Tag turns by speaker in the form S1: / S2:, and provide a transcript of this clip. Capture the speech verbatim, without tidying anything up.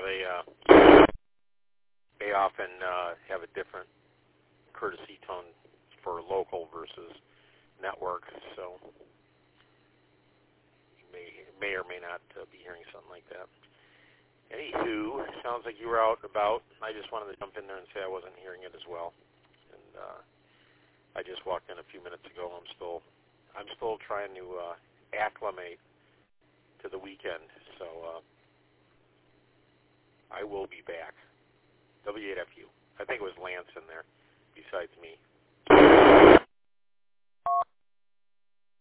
S1: they uh, they often uh, have a different courtesy tone for local versus network, so you may may or may not uh, be hearing something like that. Anywho, sounds like you were out and about. I just wanted to jump in there and say I wasn't hearing it as well, and uh, I just walked in a few minutes ago. I'm still I'm still trying to uh, acclimate to the weekend, so uh, I will be back. W eight F U. I think it was Lance in there besides me.